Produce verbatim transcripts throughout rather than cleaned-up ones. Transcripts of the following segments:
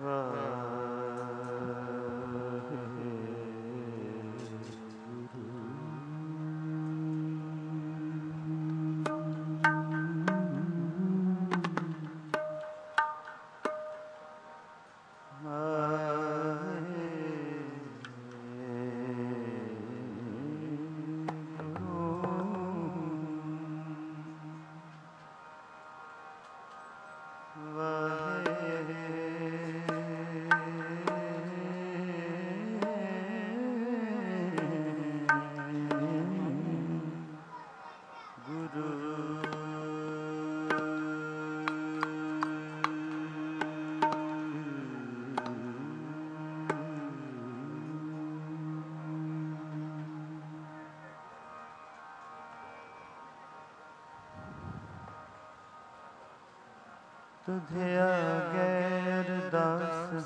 तुझे अगर दास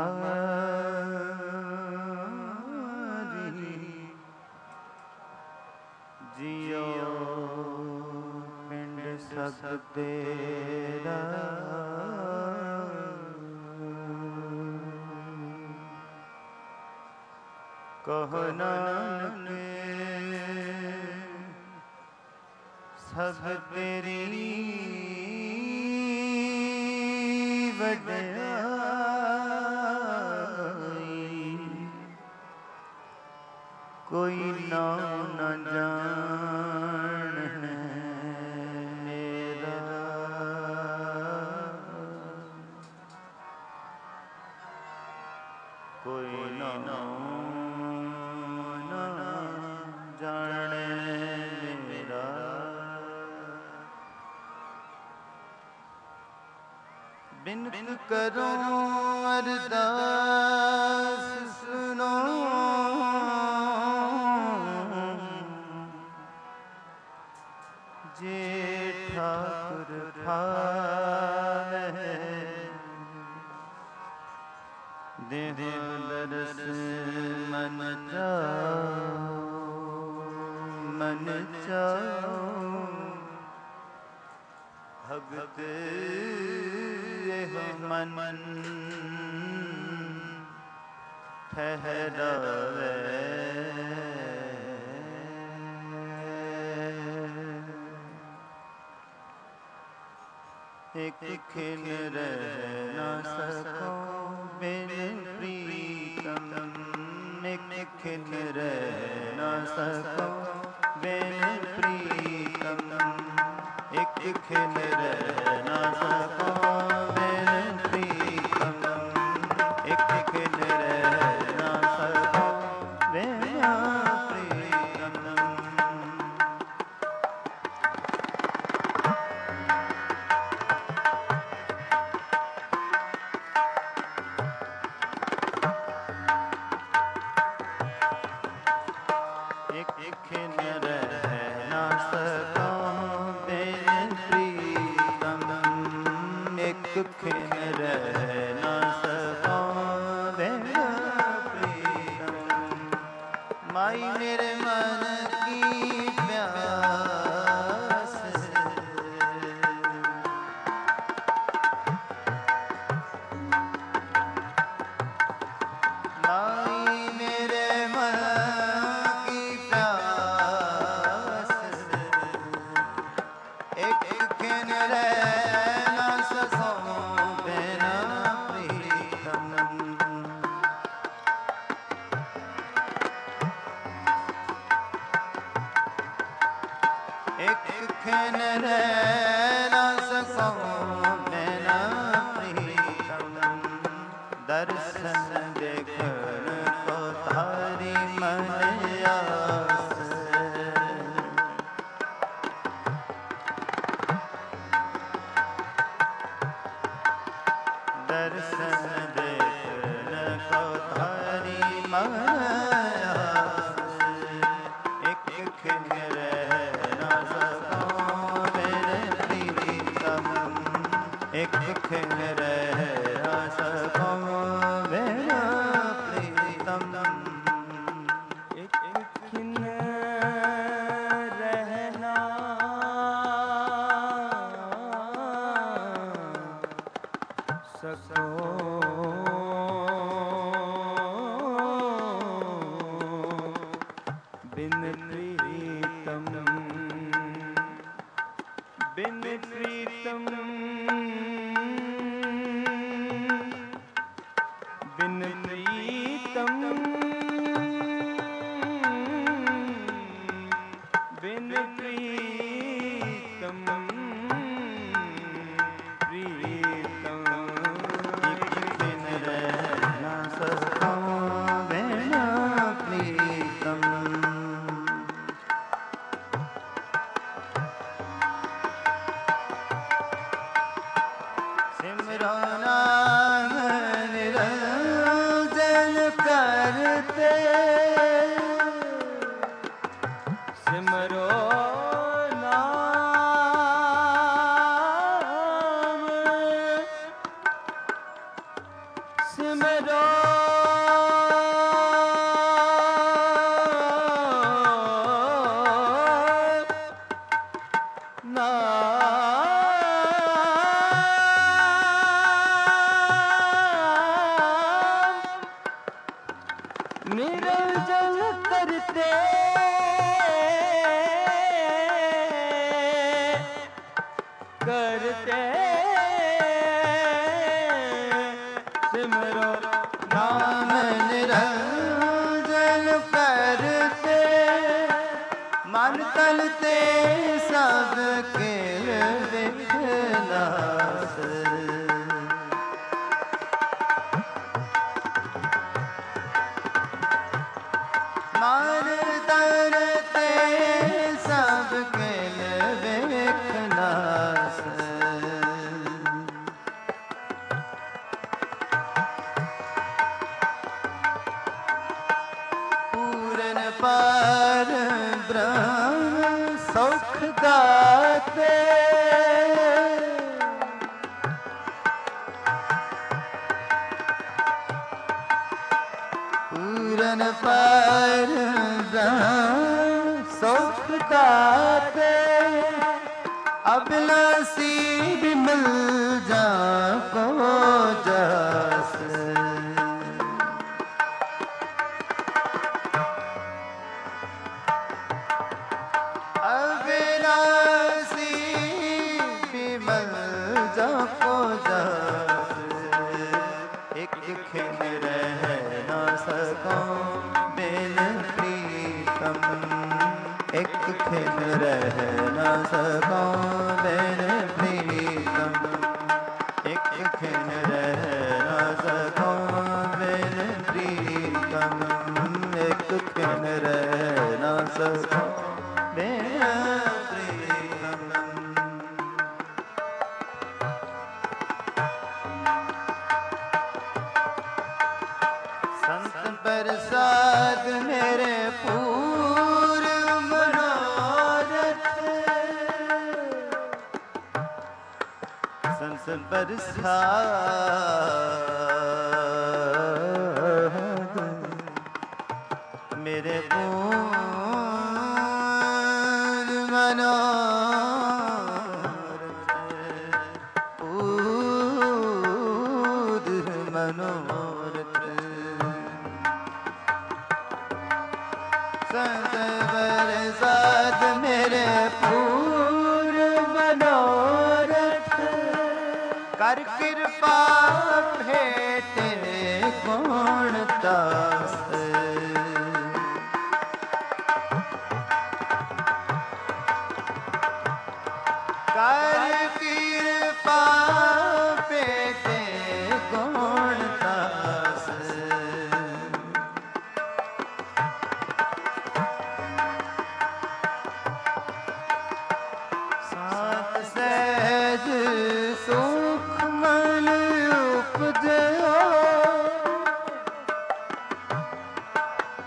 हमारी जियो पिंड सब तेरा कहो नानक सब तेरी कोई नाम न जान मेरा कोई नाम न जाने मेरा बिनत करो अरदास सुनो जे ठाकुर भावे देह दरस मन चाओ मन चाओ भगत मन ठहरावे एक खिन रह न सको बिन प्रीतम एक खिन रह न सको बिन प्रीतम एक खिन रह न सको बिन प्रीतम एक खिन रह न सको बिन प्रीतम एक खिन रह न सको बिन प्रीतम एक खिन रह न सको बिन प्रीतम माई मेरे मन की प्यास माई मेरे मन एक खिन रह न सको बिन प्रीतम एक खिन रह न सको बिन प्रीतम दर्शन देखन को तारी मन आस दर्शन देखन को तारी मन आस एक खिन रह न सको बिन प्रीतम एक खिन रह न सको बिन प्रीतम एक खिन रहना सको प्रीतम बिन प्रीतम बिन प्रीतम प्रीतम एक बिन रह न सकूं बिना प्रीतम। सिमरो नाम निरंजन करते सिमरो नाम सिमरो निरंजन करते करते सिमरो नाम निरंजन करते मन तन ते सब खेल विखलास। मन तन ते सब खेल विखलास। पूरन पार ब्रह्म सुख दाते पूरन पार ब्रह्म सुख दाते अभिलाषी बिमल जा को जस। अविनाशी बिमल जाको जस एक खिन रह न सकूं बिन प्रीतम एक खिन रह न सकूं बिन प्रीतम एक खिन रह न सकूं बिन प्रीतम एक खिन रह न सकूं बिन प्रीतम। संत प्रसाद मेरे पूर्व मनोरथ संत प्रसाद मेरे पूर्व मनोरथ पूर्व मनोरथ संत प्रसाद मेरे पूर्व मनोरथ कर कृपा भेटे गुण दास। कर कृपा भेटे गुण दास। सात सहज सुख मन उपजो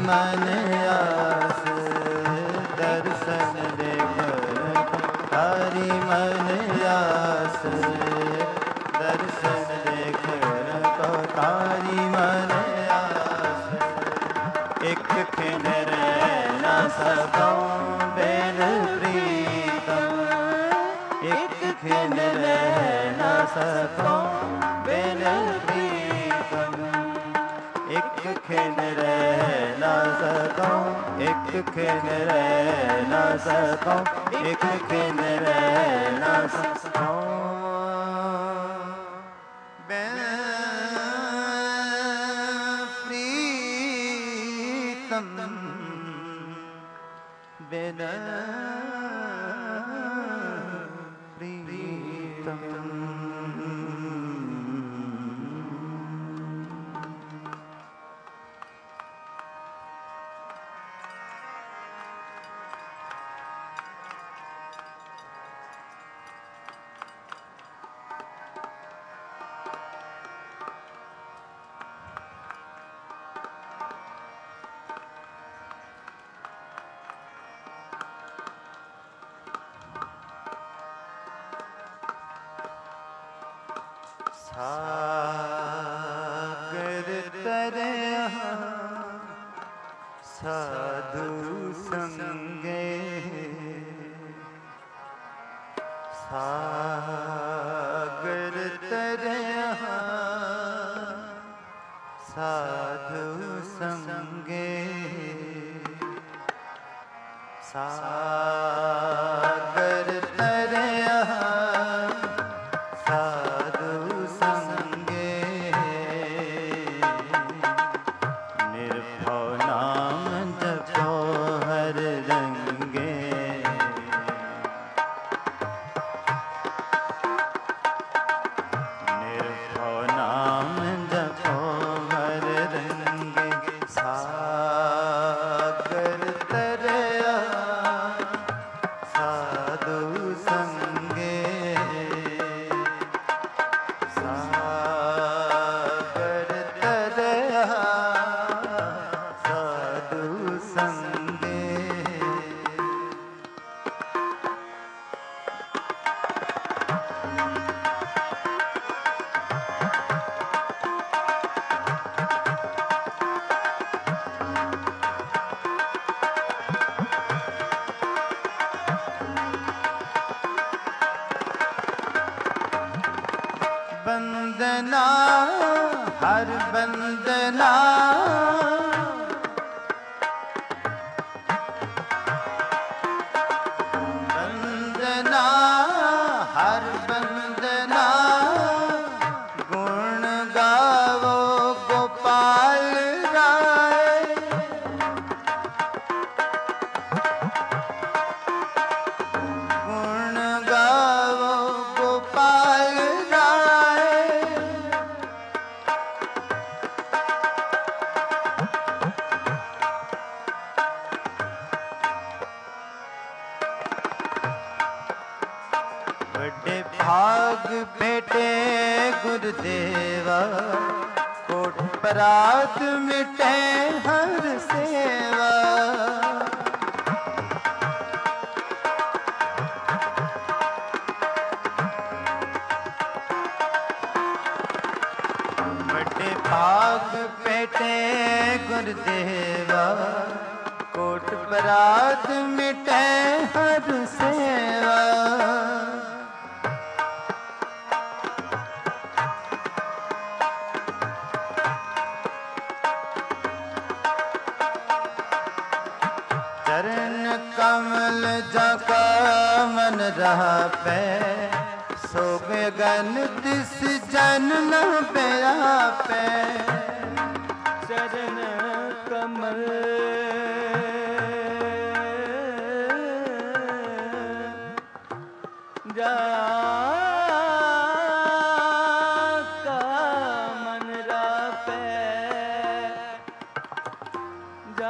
मन आस दर्शन देखन तारी मन आस दर्शन देखन को तारी मन आस एक खिन रह न सकूं बिन प्रीतम एक खिन रह न सकूं बिन प्रीतम एक खिन रह न सकूं एक खिन रह न सकूं एक खिन रह न सकूं बिन प्रीतम बिन प्रीतम। सागर तरह साधु संगे सागर तरह साधु संगे सागर तरह साधु संगे निर्भव नाम जपो हर रंगे निर्भव नाम जपो हर रंगे सागर तरह साधु संगे सागर तरह साधु संगे बंदना हर बंदना बंदना हर बंदना गुण गावो गोपाल राय गुण गावो गोपाल बड़े भाग बेटे गुरुदेवा कोट परात मिटे हर सेवा बड़े भाग बेटे गुरुदेवा कोट परात मिटे हर सेवा चरण कमल जका मन रहा पे सोग गन दिस जन न पेरा पे चरण कमल जा मन रा पे जा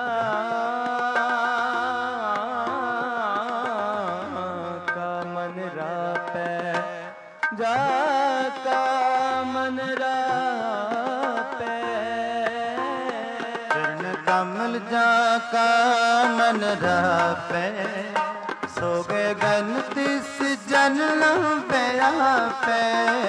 जाका मन रापे चरण कमल जा का मन रापे सोगे गन तिस जन लंबया पे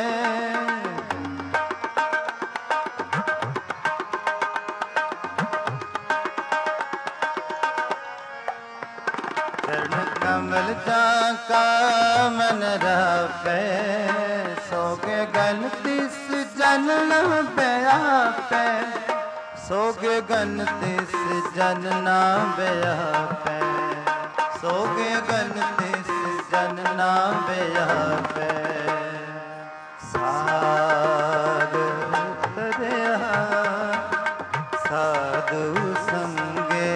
चरण कमल जा का मन रापे सोगे गन तिस जन लंबया पे सोगे गन तिस जन ना बेया पे सोगे गन तिस जन ना बेया पे सागर तरया साधु संगे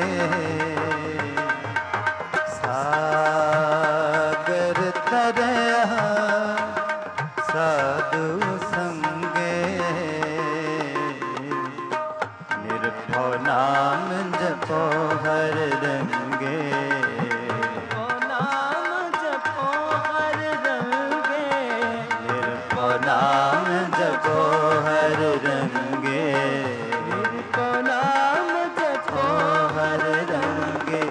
सागर तरया साधु संगे निर्भो नाम जपो हर रंगे ओ नाम जपो हर रंगे निर्भो नाम जपो हर रंगे को नाम जपो हर रंगे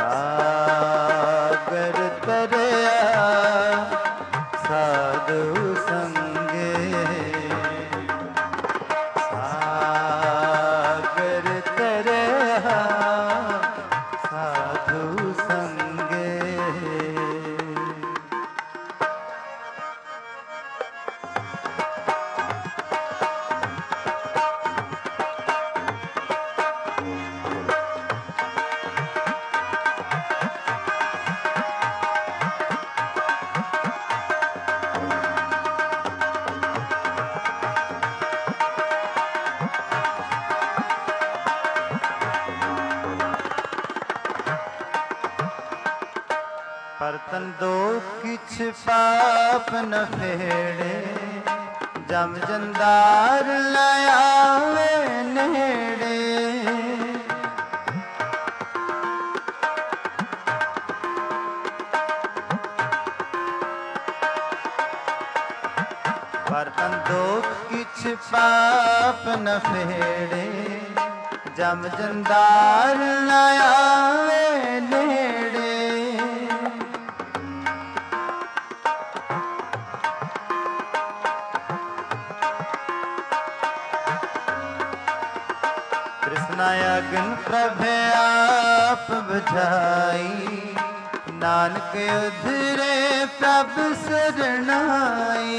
सागर तरया साधु संगे सागर तरया साधु संगे परतन दो किछ पाप न फेड़े जम जंदार लायावे नेड़े परतन दो किछ पाप न फेड़े जम जंदार लायावे नेड़े अगन प्रभे आप बुझाई नानक उधरे प्रभ शरणाई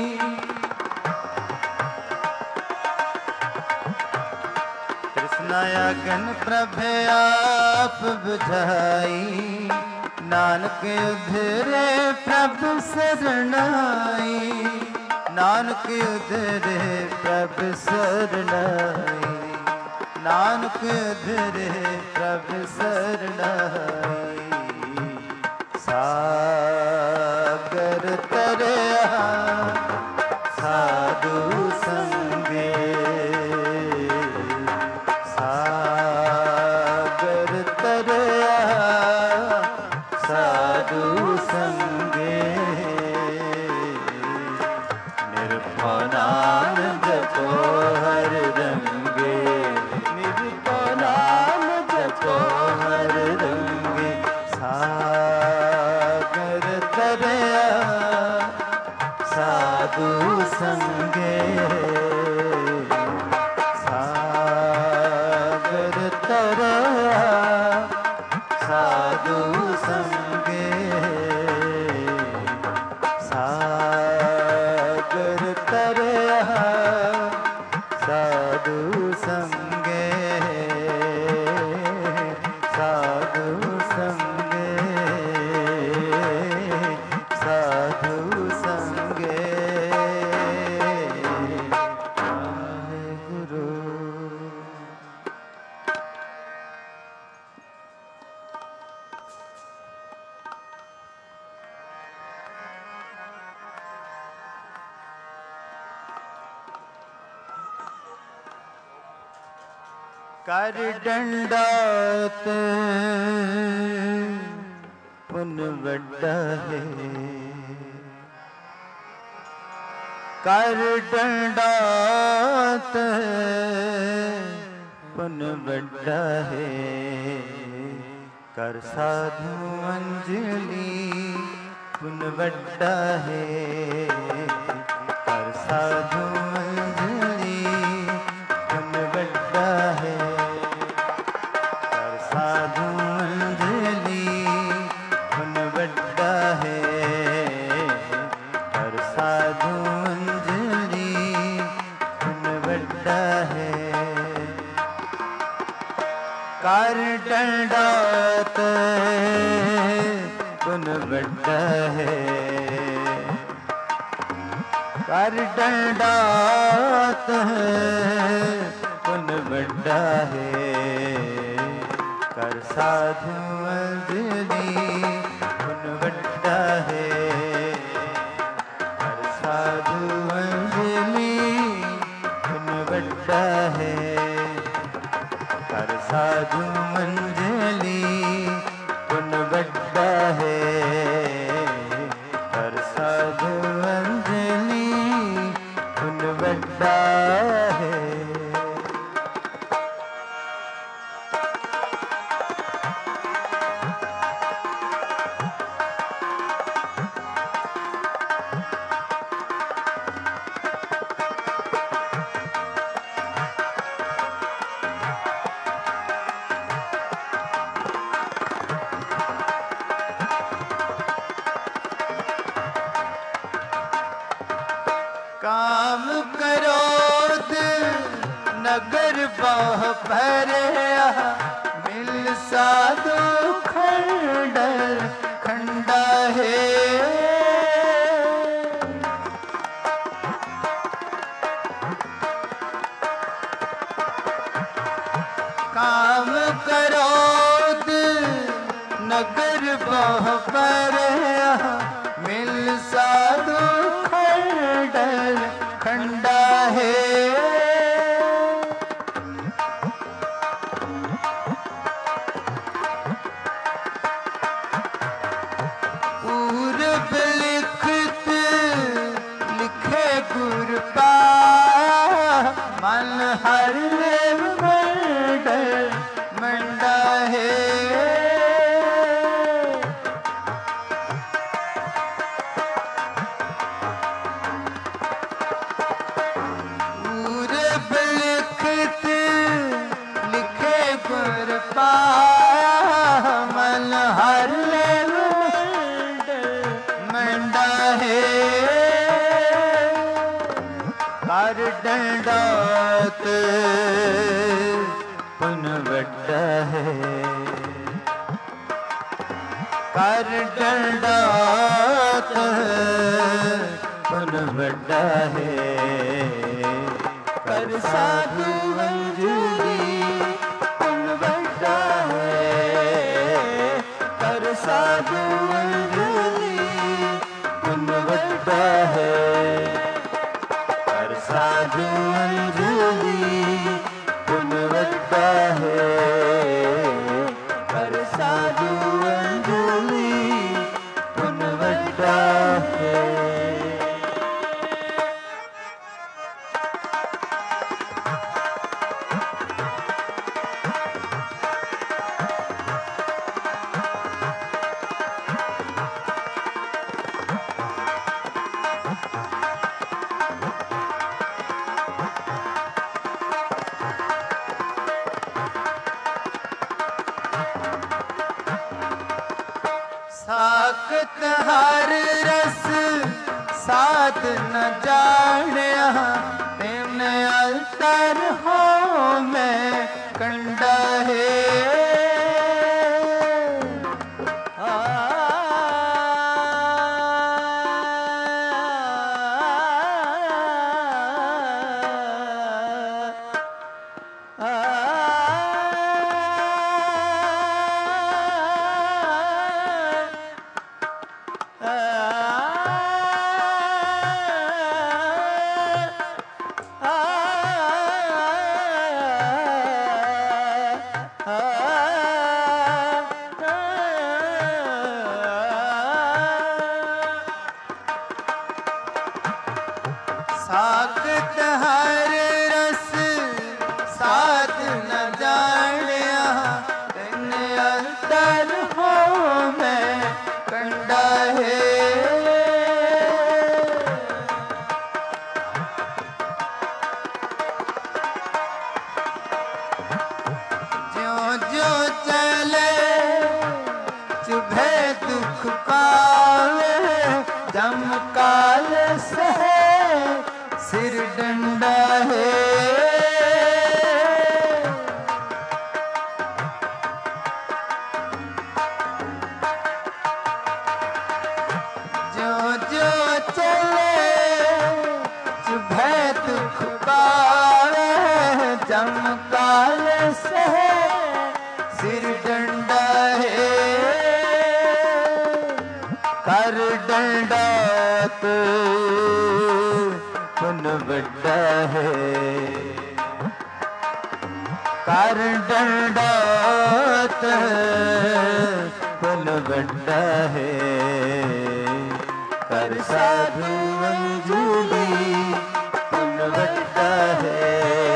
कृष्ण अगन प्रभे आप बुझाई नानक उधरे प्रभ शरणाई नानक उधरे प्रभ शरणाई नानक उधरे प्रभ शरणाई सागर तरया साधु संगे सागर तरया साधु संगे निर्भो नाम जपो हर रंगे निर्भो नाम जपो हर रंगे सागर तरया साधु संगे सागर तरया साधु संगे सागर तरया साधु संगे साधु संगे साधु संगे वाहेगुरु। कर डंडात पुन बड़ा है कर डंडात पुन बड़ा है। कर साधु अंजलि पुन बड़ा है। कर साधु अंजलि पुन बड़ा है। कर साधु अंजलि पुन बड़ा है। कर साधु अंजलि पुन बड़ा है। कर दंडवत पुन बड़ा है। कर दंडवत पुन बड़ा है। कर साधु अंजलि पुन बड़ा है। कर साधु अंजलि पुन बड़ा है। कर साधु अंजलि पुन बड़ा है। कर साधु अंजलि पुन बड़ा है। काम क्रोध नगर बाह भरया। मिल साधु खंडर खंडा है। काम क्रोध नगर बाह भरया। मिल साधु खंडर खंडा है। पूर्व लिखित लिखे गुर पाया। मन हर मंडल मंडा है। पूर्व लिखित लिखे गुर पाया। मन हर मंडा है। कर दंडवत पुन बड़ा है। कर दंडवत पुन बड़ा है। कर साधु अंजलि पुन बड़ा है। कर साधु अंजलि पुन बड़ा है। कर साधु अंजलि पुन बड़ा है। कर साधु अंजलि पुन बड़ा है। साखत हर रस साध न जानिया। तेन अंतर हो मैं कंडा है। समकाल सह सिर डंडा है कर डंडा तो पुन बड़ा है कर डंडा तो पुन बड़ा है कर साधु अंजुली पुन बड़ा है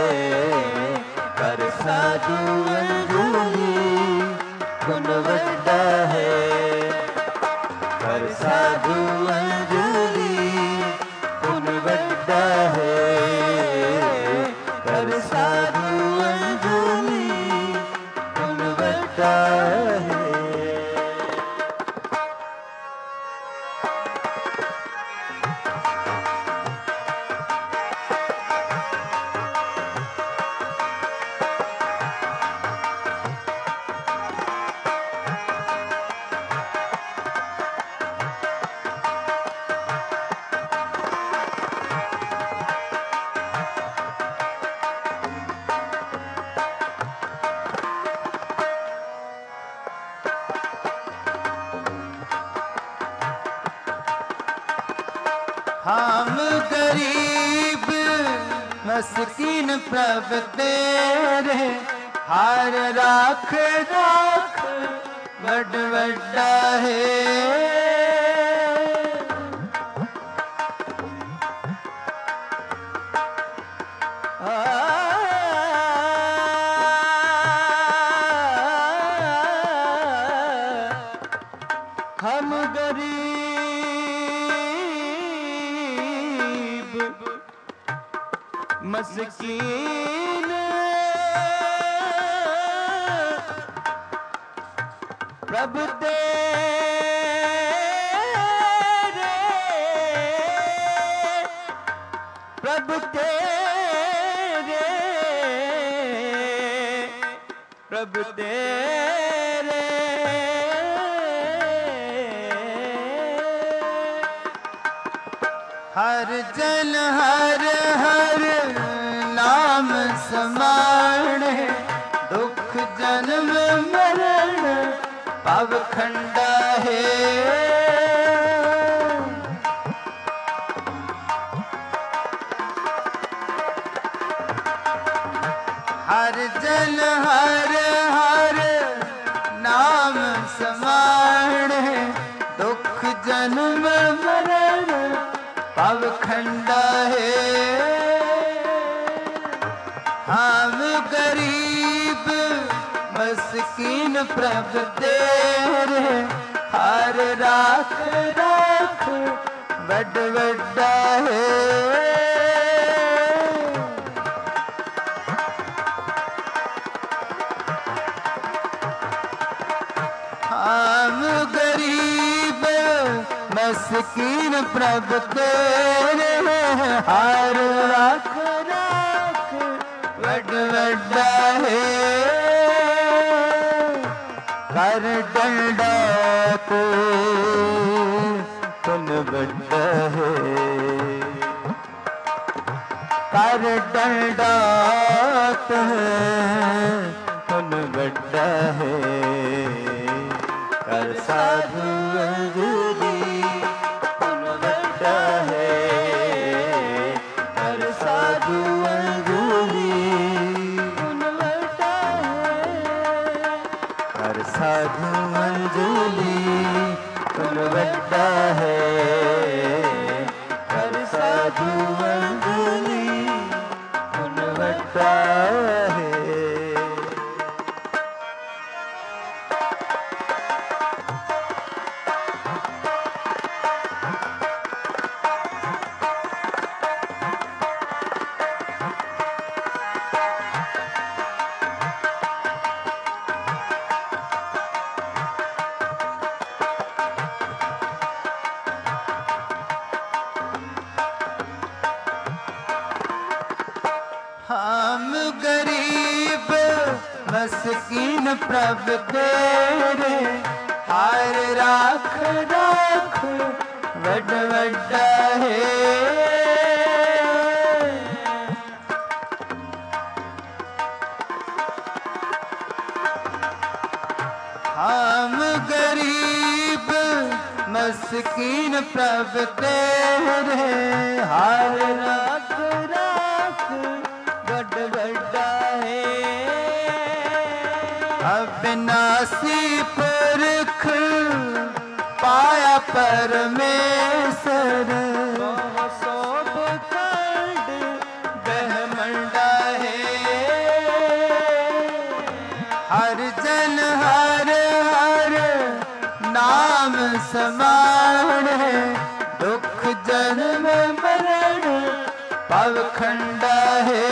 कर साधु अंजुली पुन बड़ा है कर साधु अंजुली पुन बड़ा है कर साधु अंजुली पुन बड़ा है। हम गरीब मस्कीन प्रभ तेरे हार राख राख बड़ बड़ा है हम गरीब मस्कीन प्रभु तेरे प्रभु तेरे प्रभु तेरे हर जन हर हर नाम समाणे दुख जन्म मरण पव खंडा है हर जन हर हर नाम समाणे दुख जन्म मरण पव खंडा है हम गरीब मस्कीन प्रभ तेरे हर राख राख बड़ बड़ा है हम गरीब मस्कीन प्रभ तेरे हार राख राख बड़ बड़ा है कर डंडा तो पुन बड़ा है कर डंडा तो पुन बड़ा है कर साधु अंजुली पुन बड़ा है कर साधु अंजुली पुन बड़ा है कर साधु अंजुली पुन बड़ा है कर साधु अंजुली पुन बड़ा है। हम गरीब मस्कीन प्रभ तेरे हार राख राख बड़ बड़ा है गरीब मस्कीन प्रभ तेरे, हर राख राख बड़ बड़ा है। अविनाशी पुरख पाया परमेश्वर, सोभ खंड ब्रह्मंडा है। हर जन हर हर नाम समान है, दुख जन्म मरण पवखंडा है।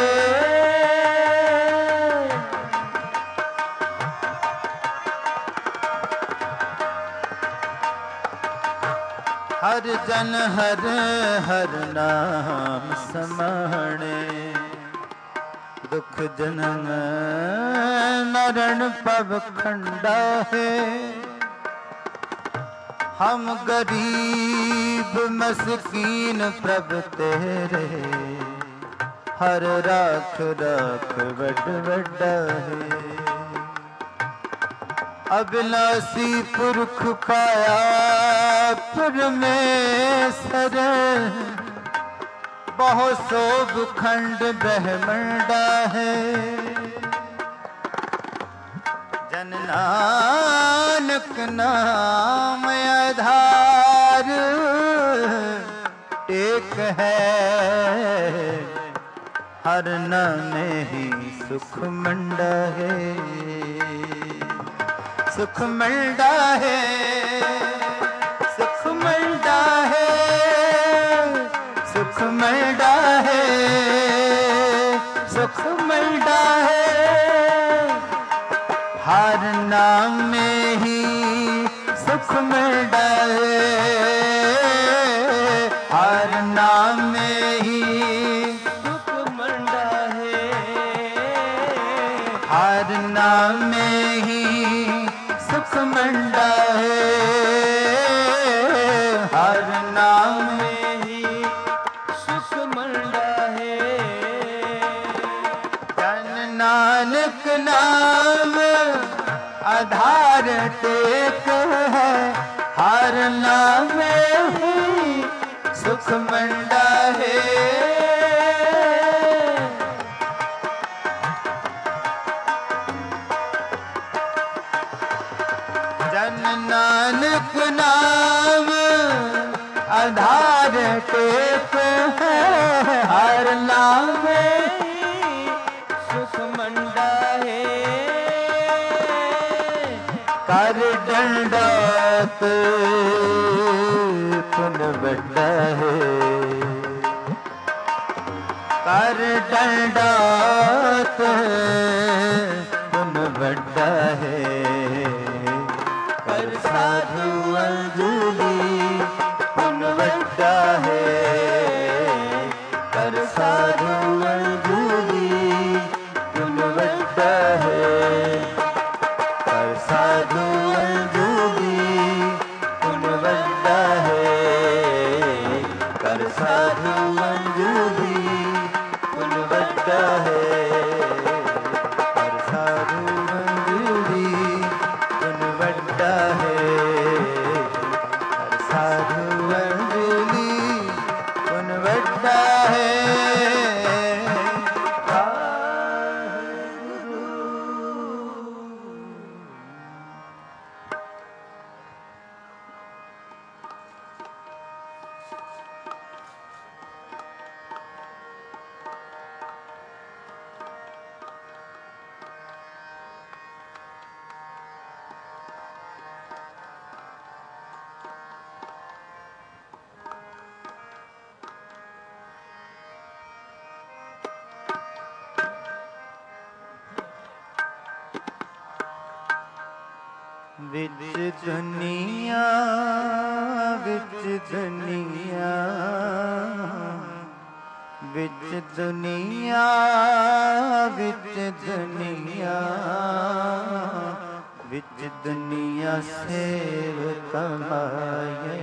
हर जन हर हर नाम समाणे, दुख जन्म मरण पवखंडा है। हम गरीब मस्कीन प्रभ तेरे, हर राख राख बड़ बड़ा है। अविनाशी पुरख पाया परमेश्वर, बहुत शोभ खंड ब्रह्मंडा है। जन नानक नाम आधार, टेक है हर नामे ही सुख मंडा है। सुख मंडा है, सुख मंडा है, सुख मंडा है, सुख मंडा है। हर नाम में ही सुख मंडा है, हर नाम में ही सुख मंडा है। हर नाम में ही सुख मंडा है, हर नाम में ही सुख मंडा है। जन नानक नाम आधार टेक है, हर नाम में ही सुख मंडा है। जन नानक नाम आधार टेक है, हर नाम में सुख मंडा है। कर दंडवत पुन बड़ा है, कर दंडवत पुन बड़ा है। कर साधु अंजलि पुन बड़ा है, कर साधु अंजलि पुन बड़ा है। कर साधु अंजलि पुन बड़ा है, कर साधु अंजलि पुन बड़ा है। कर साधु अंजलि पुन बड़ा है, कर साधु अंजलि पुन बड़ा है। विच दुनिया विच दुनिया विच दुनिया विच दुनिया विच दुनिया सेव कमाए,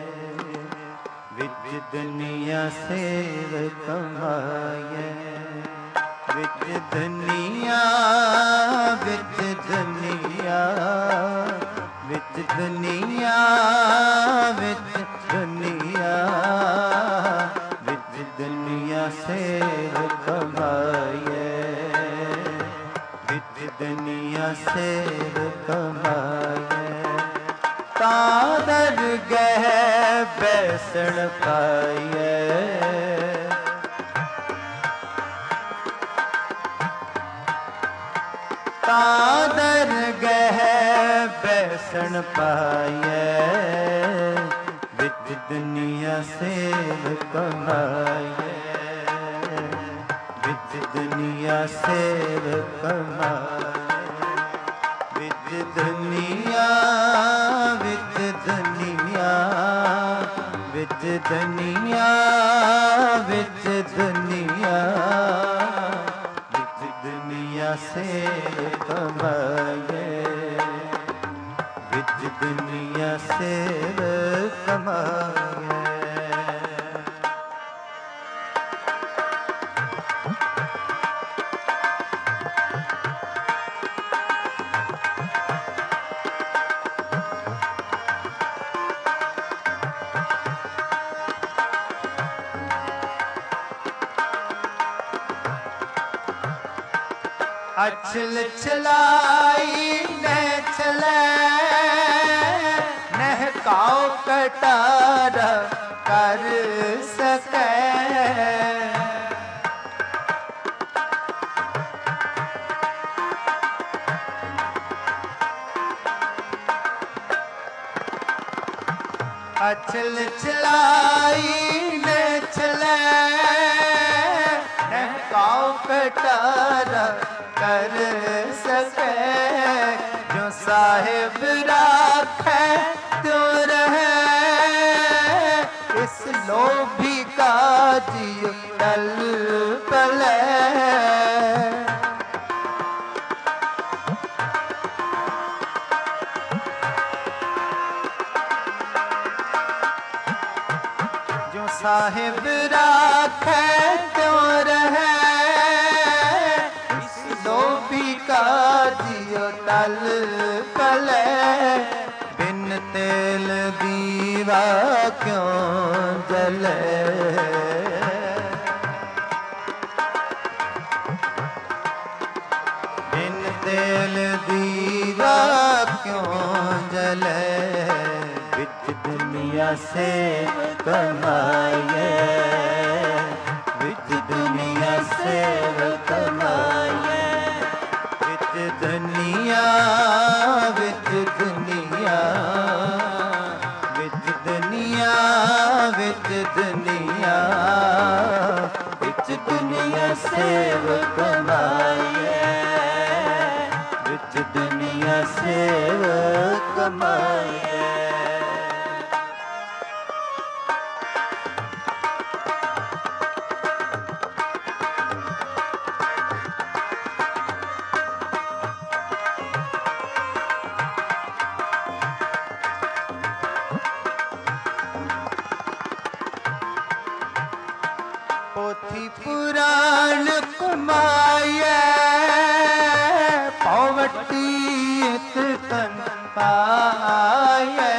विच दुनिया सेव कमाए। विच दुनिया विच दुनिया विच विच दुनिया विच दुनिया विच दुनिया सेव कमाए विच दुनिया सेव कमाए तादर गह बैसण पाए तादर गह बैसण पाए विच दुनिया सेव कमाए विच दुनिया सेव कमाए विच दुनिया विच दुनिया विच दुनिया विच दुनिया विच दुनिया सेव कमाए विच दुनिया सेव कमाए अछल छलाई न चले नहकाओ कटारा कर सके अछल छलाई न चले नहकाओ कटारा कर सके जो साहिब राखे तो रहे इस लोभी का जियो टल पले जो साहिब राखे तो रहे जियो तल पले बिन तेल दीवा क्यों जले बिन तेल दीवा क्यों जले विच दुनिया से कमाए विच दुनिया से कमाए दुनिया विच दुनिया विच दुनिया विच दुनिया विच दुनिया सेव कमाए विच दुनिया सेव कमाए पोथी पुराण कमाए पौवटी तन पाए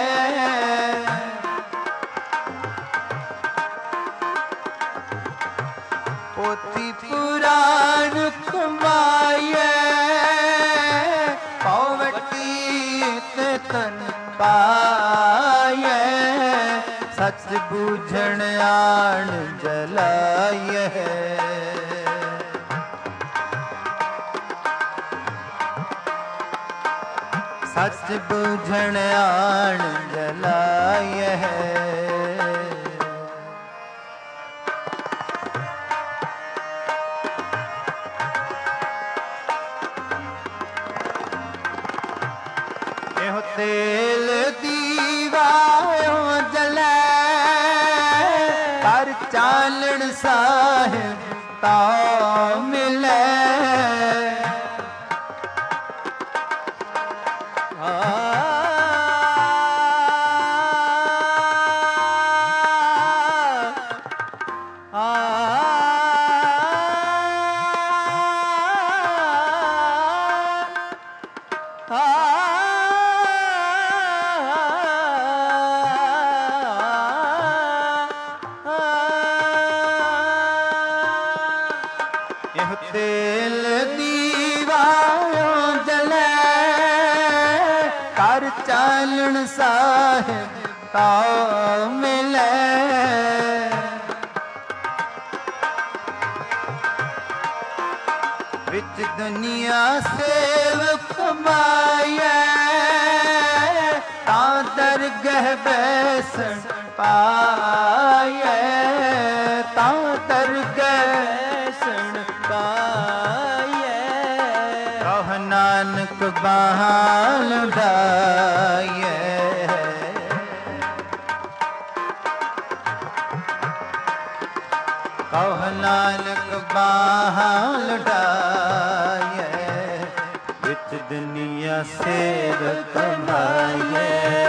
पोथी पुराण कमाए पौवटी तन पाए सच बूझण आण जलाए सच बूझण आण जलाए एहो तेल दीवा जले पर चालण साहिब ता मिले ਲਾਲਣ ਸਾਹਿਬ ਤਾਉ ਮਿਲੇ। ਵਿੱਚ ਦੁਨੀਆ ਸੇਵਕ ਕਮਾਈਐ ਤਾਂ ਦਰਗਹਿ ਬੈਸਣ ਪਾਈਐ ਤਾਂ ਦਰਗਹਿ ਬੈਸਣ ਪਾਈਐ। ਕਹ ਨਾਨਕ ਬਾਹਾਂ ਲੁਢਾਈਐ। ਕਹ ਨਾਨਕ ਬਾਹਾਂ ਲੁਢਾਈਐ ਵਿੱਚ ਦੁਨੀਆ ਸੇਵ ਕਮਾਈਐ।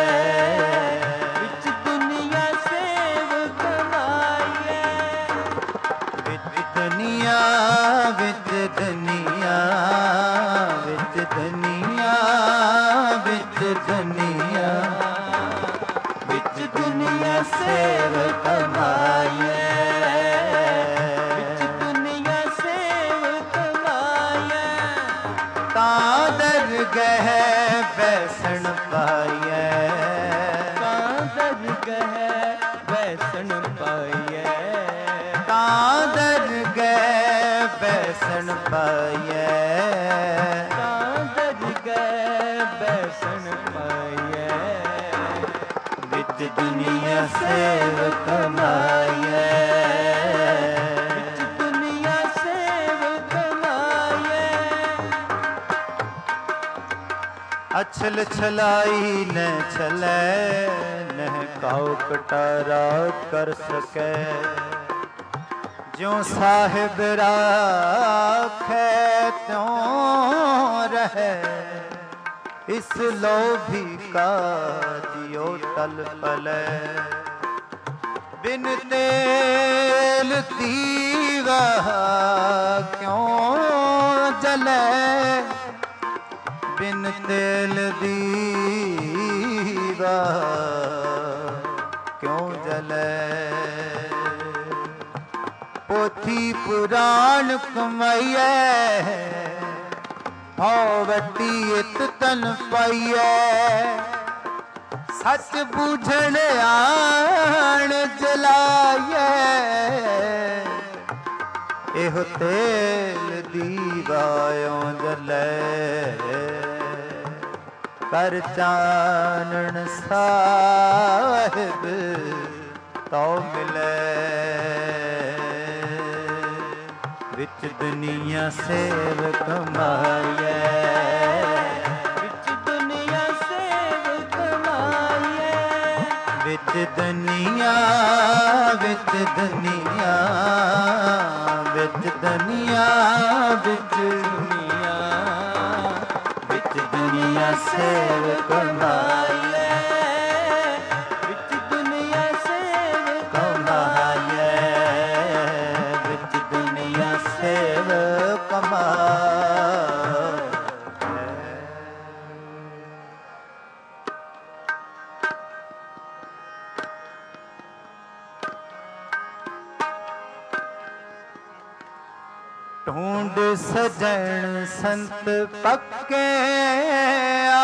ਵਿੱਚ ਦੁਨੀਆ ਸੇਵ ਕਮਾਈਐ। ਵਿੱਚ ਦੁਨੀਆ ਵਿੱਚ ਦੁਨੀਆ ਵਿੱਚ ਦੁਨੀਆ ਵਿੱਚ ਦੁਨੀਆ ਵਿੱਚ ਦੁਨੀਆ ਸੇਵ ਕਮਾਈਐ। ਵਿੱਚ ਦੁਨੀਆ ਸੇਵ ਕਮਾਈਐ। ਤਾਂ ਦਰਗਹਿ ਬੈਸਣ ਪਾਈਐ। ਤਾਂ ਦਰਗਹਿ ਬੈਸਣ ਪਾਈਐ। ਤਾਂ ਦਰਗਹਿ ਬੈਸਣ ਪਾਈਐ। ਤਾਂ ਦਰਗਹਿ ਬੈਸਣ ਪਾਈਐ। ਵਿੱਚ ਦੁਨੀਆ ਸੇਵ ਕਮਾਈਐ। ਵਿੱਚ ਦੁਨੀਆ ਸੇਵ ਕਮਾਈਐ। ਅਛਲ ਛਲਾਈ ਨ ਛਲੈ ਨਹਿ ਕਾਉ ਕਟਾਰਾ ਕਰ ਸਕੈ। ਜਿਉ ਸਾਹਿਬ ਰਾਖੈ ਤਿਉ ਰਹੈ। ਇਸ ਲੋਭੀ ਕਾ ਜਿਉ ਟਲ ਪਲੈ। ਬਿਨ ਤੇਲ ਦੀਵਾ ਕਿਉ ਜਲੈ। ਬਿਨ ਤੇਲ ਦੀਵਾ ਕਿਉ ਜਲੈ। ਪੋਥੀ ਪੁਰਾਣ ਕਮਾਈਐ ਹਉ ਵੱਟੀ ਇਤ ਤਨ ਪਾਈਐ। ਸੱਚ ਬੂਝਣ ਆਣ ਜਲਾਈਐ। ਇਹੋ ਤੇਲ ਦੀਵਾ ਇਉ ਜਲੈ। ਕਰ ਚਾਨਣ ਸਾਹਿਬ ਤਉ ਮਿਲੈ। ਵਿੱਚ ਦੁਨੀਆ ਸੇਵ ਕਮਾਈਐ। ਵਿੱਚ ਦੁਨੀਆ ਸੇਵ ਕਮਾਈਐ। ਵਿੱਚ ਦੁਨੀਆ ਵਿੱਚ ਦੁਨੀਆ ਵਿੱਚ ਦੁਨੀਆ ਵਿੱਚ ਦੁਨੀਆ ਵਿੱਚ ਦੁਨੀਆ ਸੇਵ ਕਮਾਈਐ। ਵਿੱਚ ਦੁਨੀਆ ਸੇਵ ਕਮਾਈਐ। ਵਿੱਚ ਦੁਨੀਆ ਸੇਵ ਕਮਾਈਐ। ਢੂੰਡ ਸਜਣ ਸੰਤ ਪੱਕੇ ਆ।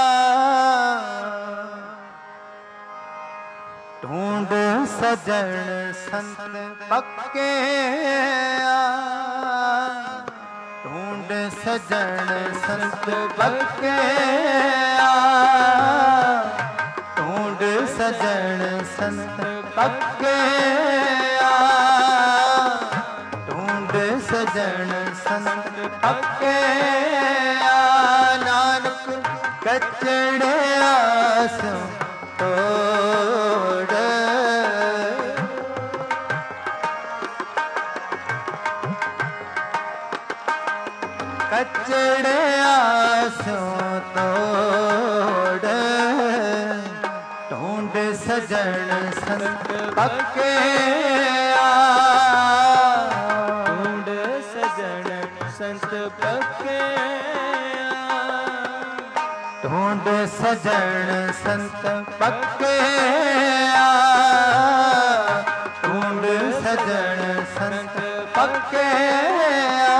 ਢੂੰਡ ਸਜਣ ਸੰਤ ਪੱਕੇ ਆ। ਢੂੰਡ ਸਜਣ ਸੰਤ ਪੱਕੇ ਆ। ਢੂੰਡ ਸਜਣ ਸੰਤ ਪੱਕੇ ਆ। ਢੂੰਡ ਸਜਣ ਸੰਤ ਪੱਕੇ ਆ। ਨਾਨਕ ਕਚੜਿਆ ਸੋ ਤੋੜ। ਕਚੜਿਆ ਸੋ ਤੋੜ। ਢੂੰਡ ਸਜਣ ਸੰਤ ਪੱਕੇ ਆ। ਢੂੰਡ ਸਜਣ ਸੰਤ ਪੱਕੇ ਆ। ਢੂੰਡ ਸਜਣ ਸੰਤ ਪੱਕੇ ਆ। ਢੂੰਡ ਸਜਣ ਸੰਤ ਪੱਕੇ ਆ।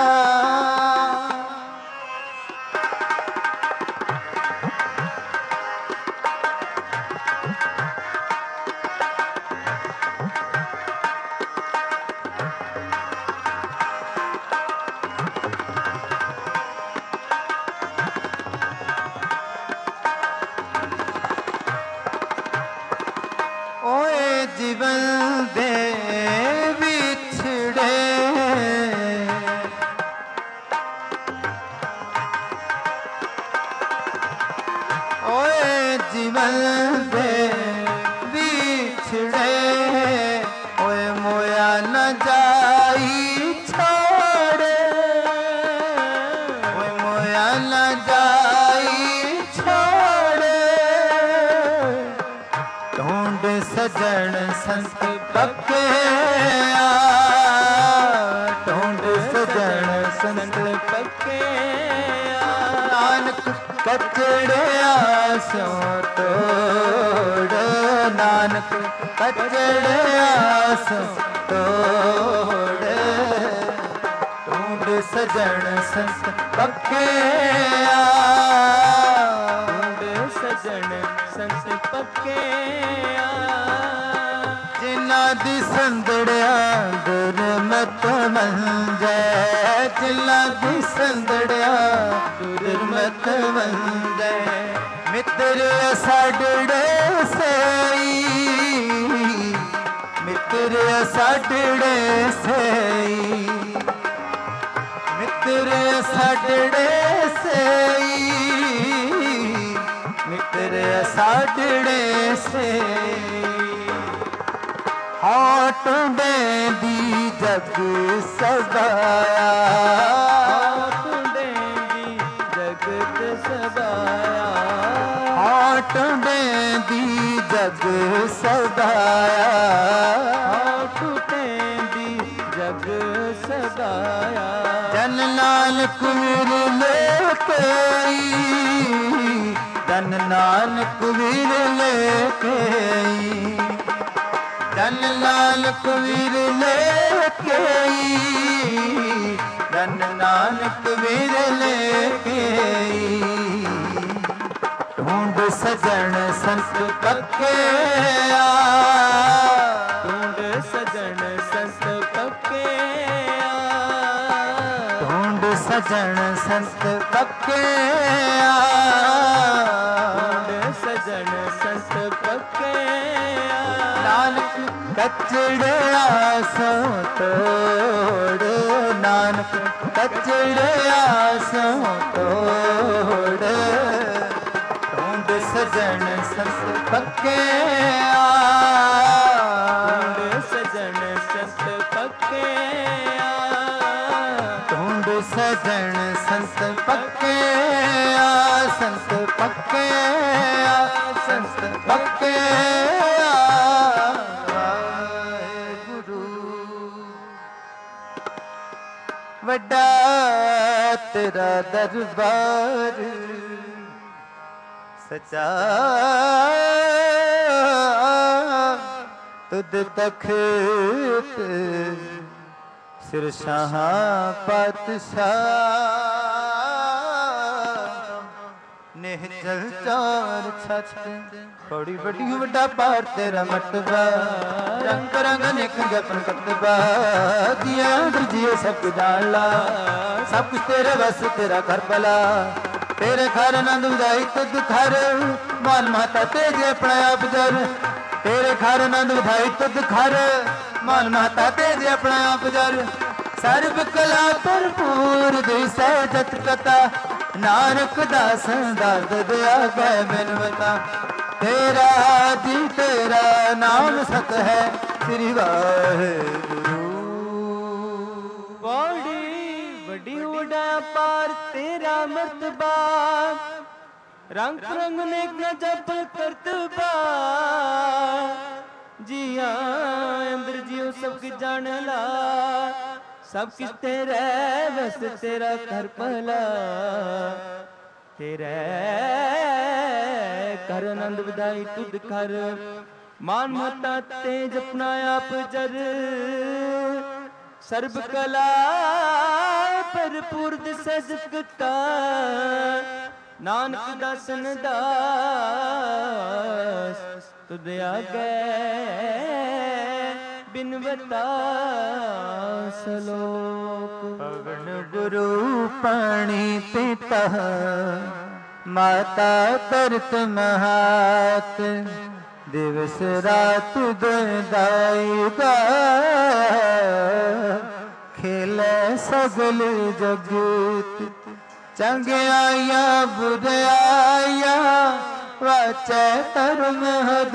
बंदे बिछड़े ओए मोया न जाई छोड़े ओए मोया न जाई छोड़े ढूंढ सजन संत पक्के ढूंढ सजन संत पक्के नानक कचड़िया सो तोड़ नानक कचड़िया सो तोड़ ढूंढ सजन संत पक्के ढूंढ सजन संत पक्के जिन्ना दी संदड़िया दुर्मत मंजै जिन्ना दी संदड़िया दुर्मत मंजै मित्र साडड़े सई मित्र साडड़े सई मित्र साडड़े सई मित्र साडड़े सई हाट दी जग सदाया हाट दी जगत सदाया हाट दी जग सदाया हाट दी जग सदाया जन नानक विरले कई जन नानक विरले कई जन नानक विरले कई जन नानक विरले कई ढूंढ सजन संत पक्के ढूंढ सजन संत पक्के ढूंढ सजन संत पक्के ढूंढ सजन संत पक्के नानक कचड़िया सो तोड़ नानक कचड़िया सो तोड़ ढूंढ सजन संत पक्के ढूंढ सजन संत पक्के ढूंढ सजन संत पक्के संत पक्के संत पक्के वड्डा तेरा दरबार सचा तुद तखत सिर शाह पातशाह नेह चल चार छत बड़ी बड़ी वड्डा पार तेरा मटबा रंग रंग निक गपन कतबा दिया जियो सब कुछ जान ला सब कुछ तेरे बस तेरा घर भला तेरे घर नंद उदाई तुद घर मान माता तेजे अपना आप जर तेरे घर नंद उदाई तुद घर मान माता तेजे अपना आप जर सर्व कला भरपूर दिसै जत कथा नानक दास दास दया गै बिनवता तेरा जी तेरा नाम सत है श्री वाहेगुरु बड़ी बड़ी उड़ा पार तेरा मर्तबा रंग रंग ने गजब करतबा जिया अंदर जियो सब कुछ जान ला सब किस तेरे बस तेरा घर भला तेरे कर आनंद बधाई तुद कर मान माता तेज अपना आप जर सर्व कला भरपूर दिसै जगता नानक दासन दास तुद आगे बिनवता सलोक पवन गुरु पाणी पिता माता तरत महात दिवस रात दुदाईगा खेले सगल जगत चंगे आया बुरे आया ਵਾਚੈ ਧਰਮ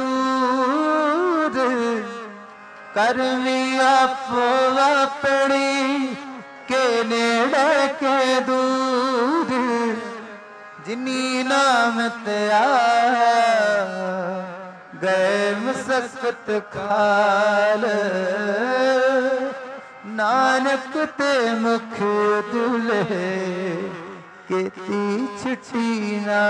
ਹਦੂਰ ਕਰਮੀ ਆਪੋ ਆਪਣੀ ਕੇ ਨੇੜੇ ਕੇ ਦੂਰ ਜਿਨੀ ਨਾਮ ਤੇ ਆਇਆ ਗਏ ਮਸਕਤ ਖਾਲ ਨਾਨਕ ਤੇ ਮੁਖ ਦੁਲੇ ਕੀਤੀ ਛੁੱਟੀ ਨਾ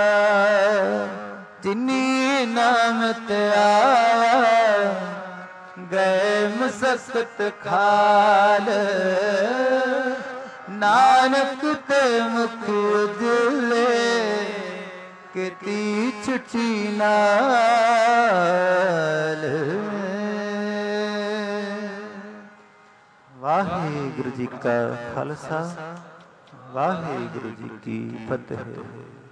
ਜਿਨੀ ਨਾਮ ਤੇ ਆਇਆ ਗਏ ਮਸਕਤ ਖਾਲ ਨਾਨਕ ਤੇ ਮੁਖ ਦੁਲੇ ਕੀਤੀ ਛੁੱਟੀ ਨਾਲ। ਵਾਹਿਗੁਰੂ ਜੀ ਕਾ ਖਾਲਸਾ ਵਾਹਿਗੁਰੂ ਜੀ ਕੀ ਫਤਿਹ।